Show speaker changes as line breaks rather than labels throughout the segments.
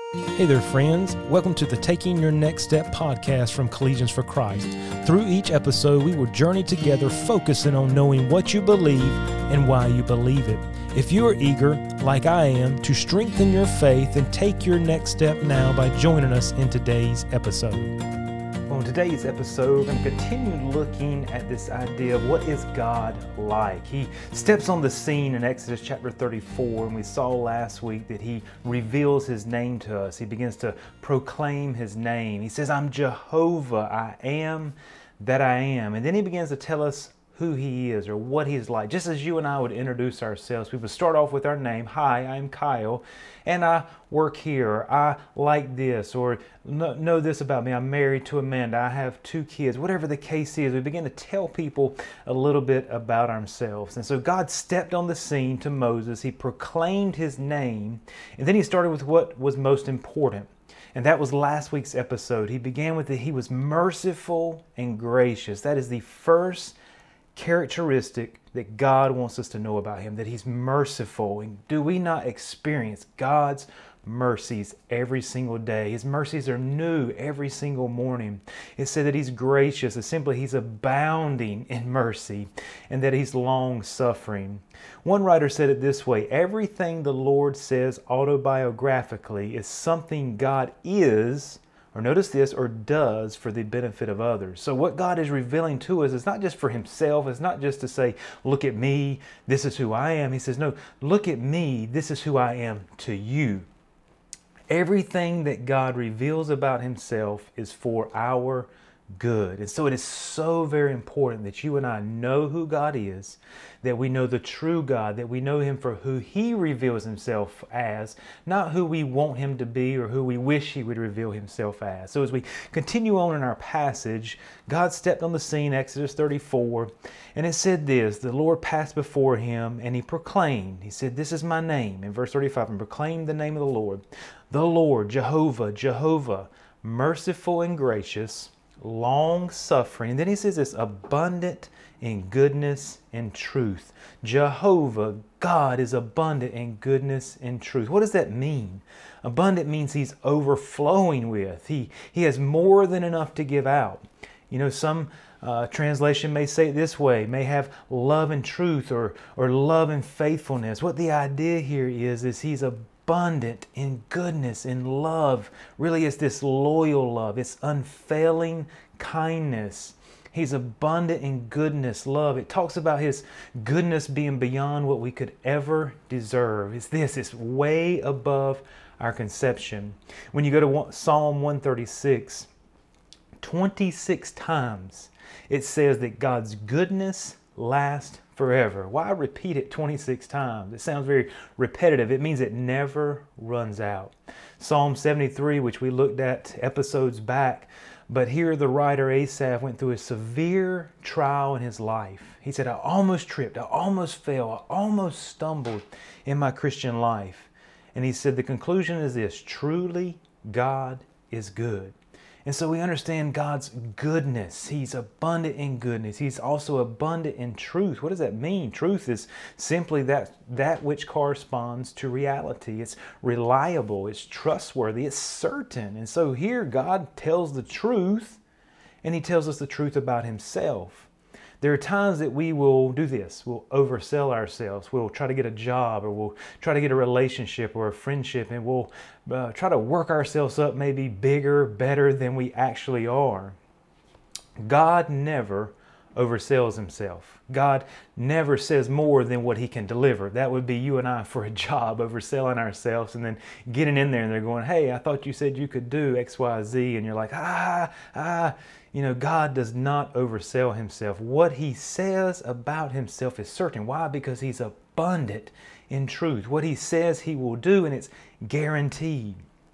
Hey there, friends. Welcome to the Taking Your Next Step podcast from Collegians for Christ. Through each episode, we will journey together focusing on knowing what you believe and why you believe it. If you are eager, like I am, to strengthen your faith and take your next step now by joining us in today's episode. On today's episode, we're going to continue looking at this idea of what is God like. He steps on the scene in Exodus chapter 34, and we saw last week that he reveals his name to us. He begins to proclaim his name. He says, I'm Jehovah, I am that I am. And then he begins to tell us who he is or what he's like. Just as you and I would introduce ourselves, we would start off with our name. Hi, I'm Kyle, and I work here. I like this, or know this about me. I'm married to Amanda. I have 2 kids. Whatever the case is, we begin to tell people a little bit about ourselves. And so God stepped on the scene to Moses. He proclaimed his name, and then he started with what was most important. And that was last week's episode. He began with that he was merciful and gracious. That is the first characteristic that God wants us to know about him, that he's merciful. And do we not experience God's mercies every single day? His mercies are new every single morning. It said that he's gracious. It's simply he's abounding in mercy, and that he's long-suffering. One writer said it this way: everything the Lord says autobiographically is something God is, or notice this, or does for the benefit of others. So what God is revealing to us is not just for himself. It's not just to say, look at me, this is who I am. He says, no, look at me, this is who I am to you. Everything that God reveals about himself is for our good. And so it is so very important that you and I know who God is, that we know the true God, that we know him for who he reveals himself as, not who we want him to be or who we wish he would reveal himself as. So as we continue on in our passage, God stepped on the scene, Exodus 34, and it said this: the Lord passed before him and he proclaimed, he said, this is my name, in verse 35, and proclaimed the name of the Lord, Jehovah, Jehovah, merciful and gracious, long-suffering. And then he says this, abundant in goodness and truth. Jehovah, God, is abundant in goodness and truth. What does that mean? Abundant means he's overflowing with. He has more than enough to give out. You know, some translation may say it this way, may have love and truth or love and faithfulness. What the idea here is he's abundant in goodness, in love. Really, it's this loyal love. It's unfailing kindness. He's abundant in goodness, love. It talks about his goodness being beyond what we could ever deserve. It's way above our conception. When you go to Psalm 136, 26 times it says that God's goodness lasts forever. Why repeat it 26 times? It sounds very repetitive. It means it never runs out. Psalm 73, which we looked at episodes back, but here the writer Asaph went through a severe trial in his life. He said, I almost tripped, I almost fell, I almost stumbled in my Christian life. And he said the conclusion is this: truly God is good. And so we understand God's goodness. He's abundant in goodness. He's also abundant in truth. What does that mean? Truth is simply that which corresponds to reality. It's reliable, it's trustworthy, it's certain. And so here God tells the truth, and he tells us the truth about himself. There are times that we will do this. We'll oversell ourselves. We'll try to get a job, or we'll try to get a relationship or a friendship, and we'll try to work ourselves up maybe bigger, better than we actually are. God never oversells himself. God never says more than what he can deliver. That would be you and I for a job, overselling ourselves and then getting in there and they're going, hey, I thought you said you could do X, Y, Z. And you're like, You know, God does not oversell himself. What he says about himself is certain. Why? Because he's abundant in truth. What he says he will do, and it's guaranteed.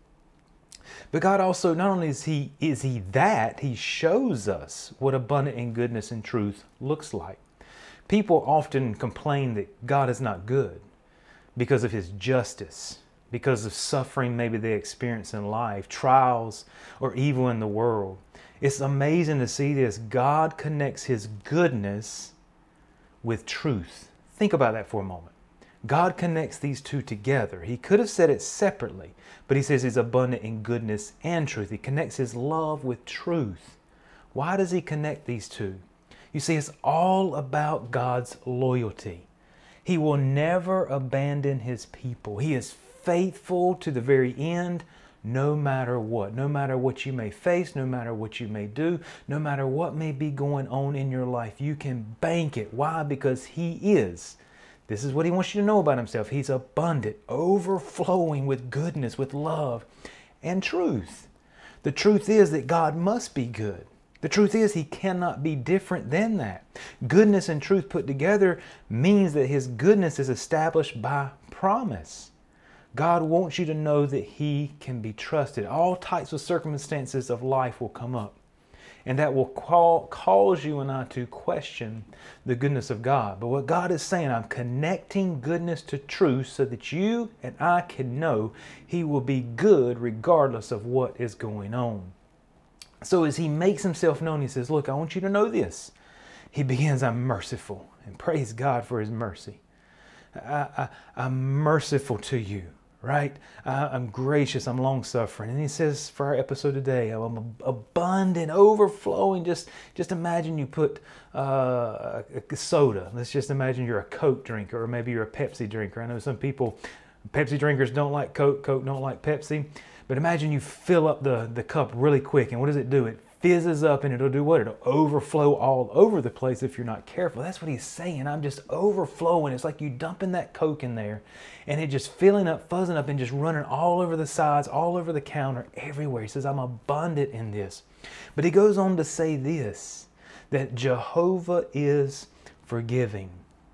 But God also, not only is he that, he shows us what abundant in goodness and truth looks like. People often complain that God is not good because of his justice, because of suffering maybe they experience in life, trials, or evil in the world. It's amazing to see this. God connects his goodness with truth. Think about that for a moment. God connects these two together. He could have said it separately, but he says he's abundant in goodness and truth. He connects his love with truth. Why does he connect these two? You see, it's all about God's loyalty. He will never abandon his people. He is faithful to the very end, no matter what. No matter what you may face, no matter what you may do, no matter what may be going on in your life, you can bank it. Why? Because he is. This is what he wants you to know about himself. He's abundant, overflowing with goodness, with love, and truth. The truth is that God must be good. The truth is he cannot be different than that. Goodness and truth put together means that his goodness is established by promise. God wants you to know that he can be trusted. All types of circumstances of life will come up, and that will cause you and I to question the goodness of God. But what God is saying, I'm connecting goodness to truth so that you and I can know he will be good regardless of what is going on. So as he makes himself known, he says, look, I want you to know this. He begins, I'm merciful. And praise God for his mercy. I'm merciful to you, right? I'm gracious. I'm long-suffering. And he says for our episode today, I'm abundant, overflowing. Just imagine you put a soda. Let's just imagine you're a Coke drinker, or maybe you're a Pepsi drinker. I know some people, Pepsi drinkers don't like Coke. Coke don't like Pepsi. But imagine you fill up the cup really quick, and what does it do? It fizzes up, and it'll do what? It'll overflow all over the place if you're not careful. That's what he's saying. I'm just overflowing. It's like you dumping that Coke in there, and it just filling up, fuzzing up, and just running all over the sides, all over the counter, everywhere. He says, I'm abundant in this. But he goes on to say this, that Jehovah is forgiving.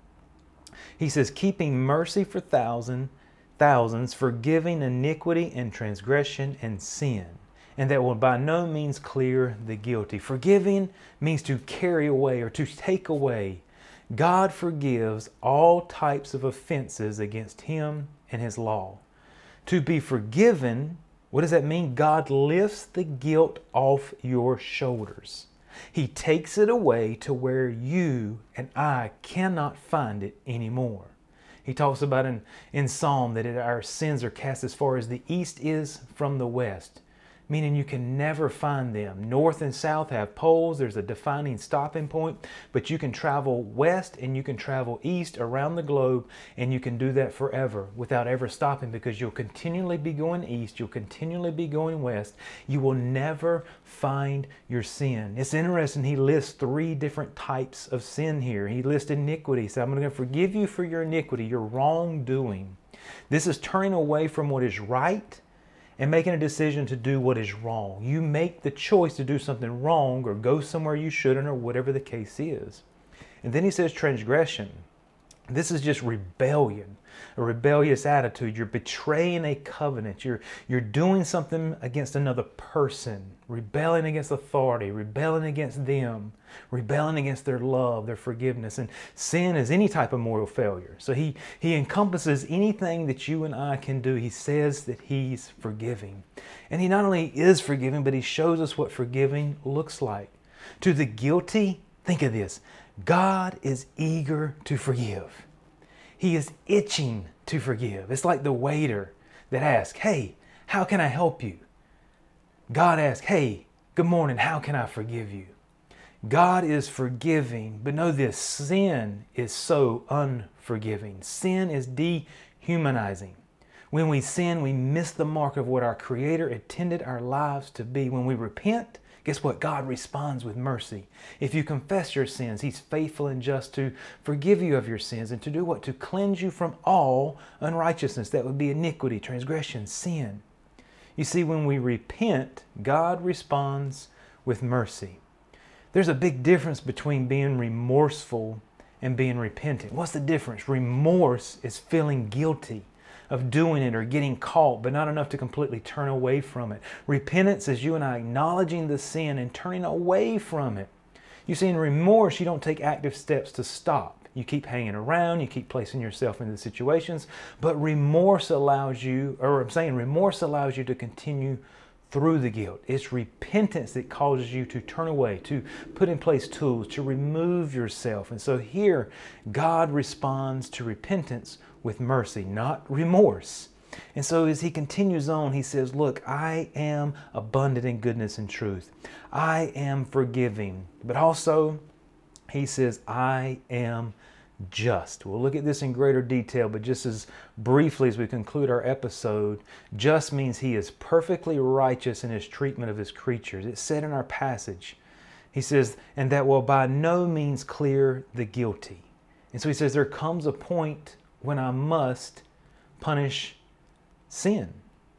He says, keeping mercy for thousands, forgiving iniquity and transgression and sin, and that will by no means clear the guilty. Forgiving means to carry away or to take away. God forgives all types of offenses against him and his law. To be forgiven, what does that mean? God lifts the guilt off your shoulders. He takes it away to where you and I cannot find it anymore. He talks about in Psalm that our sins are cast as far as the east is from the west, meaning you can never find them. North and south have poles. There's a defining stopping point, but you can travel west and you can travel east around the globe, and you can do that forever without ever stopping, because you'll continually be going east. You'll continually be going west. You will never find your sin. It's interesting. He lists 3 different types of sin here. He lists iniquity. So I'm going to forgive you for your iniquity, your wrongdoing. This is turning away from what is right and making a decision to do what is wrong. You make the choice to do something wrong or go somewhere you shouldn't, or whatever the case is. And then he says transgression. This is just rebellion, a rebellious attitude. You're betraying a covenant. You're doing something against another person, rebelling against authority, rebelling against them, rebelling against their love, their forgiveness. And sin is any type of moral failure. So he encompasses anything that you and I can do. He says that he's forgiving. And he not only is forgiving, but he shows us what forgiving looks like. To the guilty, think of this. God is eager to forgive. He is itching to forgive. It's like the waiter that asks, hey, how can I help you? God asks, hey, good morning, how can I forgive you? God is forgiving, but know this, sin is so unforgiving. Sin is dehumanizing. When we sin, we miss the mark of what our Creator intended our lives to be. When we repent, guess what? God responds with mercy. If you confess your sins, he's faithful and just to forgive you of your sins and to do what? To cleanse you from all unrighteousness. That would be iniquity, transgression, sin. You see, when we repent, God responds with mercy. There's a big difference between being remorseful and being repentant. What's the difference? Remorse is feeling guilty of doing it or getting caught, but not enough to completely turn away from it. Repentance is you and I acknowledging the sin and turning away from it. You see, in remorse, you don't take active steps to stop. You keep hanging around, you keep placing yourself into situations, but remorse allows you to continue through the guilt. It's repentance that causes you to turn away, to put in place tools, to remove yourself. And so here, God responds to repentance with mercy, not remorse. And so as he continues on, he says, look, I am abundant in goodness and truth. I am forgiving. But also, he says, I am just. We'll look at this in greater detail, but just as briefly as we conclude our episode, just means he is perfectly righteous in his treatment of his creatures. It's said in our passage. He says, and that will by no means clear the guilty. And so he says, there comes a point when I must punish sin.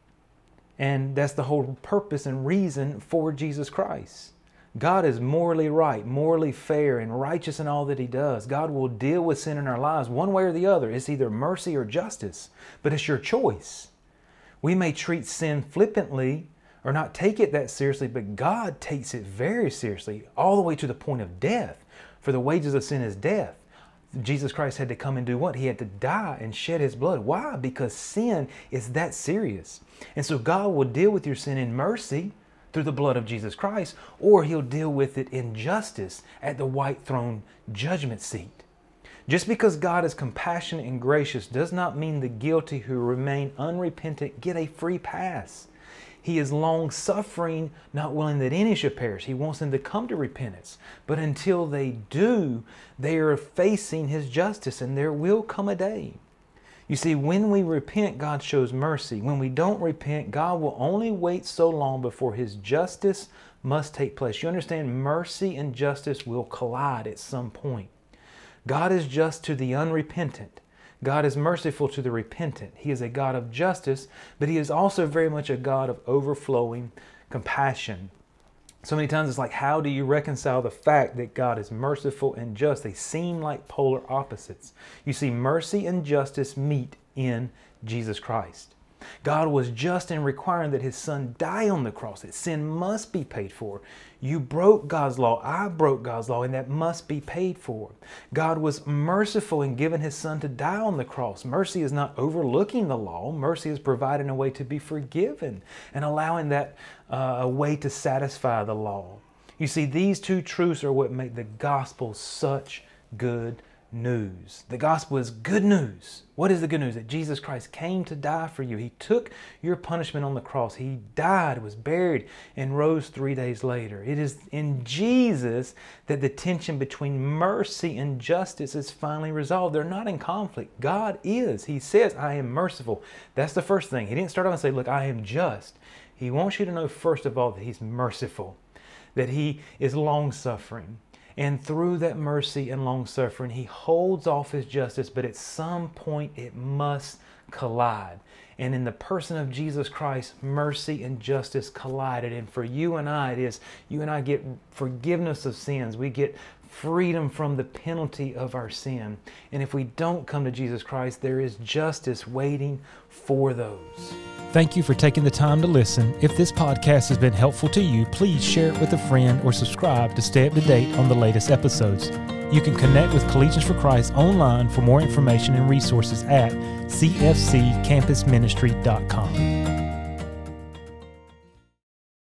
And that's the whole purpose and reason for Jesus Christ. God is morally right, morally fair, and righteous in all that he does. God will deal with sin in our lives one way or the other. It's either mercy or justice, but it's your choice. We may treat sin flippantly or not take it that seriously, but God takes it very seriously, all the way to the point of death. For the wages of sin is death. Jesus Christ had to come and do what? He had to die and shed his blood. Why? Because sin is that serious. And so God will deal with your sin in mercy through the blood of Jesus Christ, or he'll deal with it in justice at the white throne judgment seat. Just because God is compassionate and gracious does not mean the guilty who remain unrepentant get a free pass. He is long-suffering, not willing that any should perish. He wants them to come to repentance. But until they do, they are facing his justice, and there will come a day. You see, when we repent, God shows mercy. When we don't repent, God will only wait so long before his justice must take place. You understand, mercy and justice will collide at some point. God is just to the unrepentant. God is merciful to the repentant. He is a God of justice, but he is also very much a God of overflowing compassion. So many times it's like, how do you reconcile the fact that God is merciful and just? They seem like polar opposites. You see, mercy and justice meet in Jesus Christ. God was just in requiring that his son die on the cross, that sin must be paid for. You broke God's law, I broke God's law, and that must be paid for. God was merciful in giving his son to die on the cross. Mercy is not overlooking the law. Mercy is providing a way to be forgiven and allowing that a way to satisfy the law. You see, these two truths are what make the gospel such good news. The gospel is good news. What is the good news? That Jesus Christ came to die for you. He took your punishment on the cross. He died, was buried, and rose 3 days later. It is in Jesus that the tension between mercy and justice is finally resolved. They're not in conflict. God is. He says, I am merciful. That's the first thing. He didn't start off and say, look, I am just. He wants you to know, first of all, that he's merciful, that he is long-suffering. And through that mercy and long-suffering, he holds off his justice, but at some point it must collide. And in the person of Jesus Christ, mercy and justice collided. And for you and I, it is, you and I get forgiveness of sins. We get freedom from the penalty of our sin. And if we don't come to Jesus Christ, there is justice waiting for those. Thank you for taking the time to listen. If this podcast has been helpful to you, please share it with a friend or subscribe to stay up to date on the latest episodes. You can connect with Collegians for Christ online for more information and resources at cfccampusministry.com.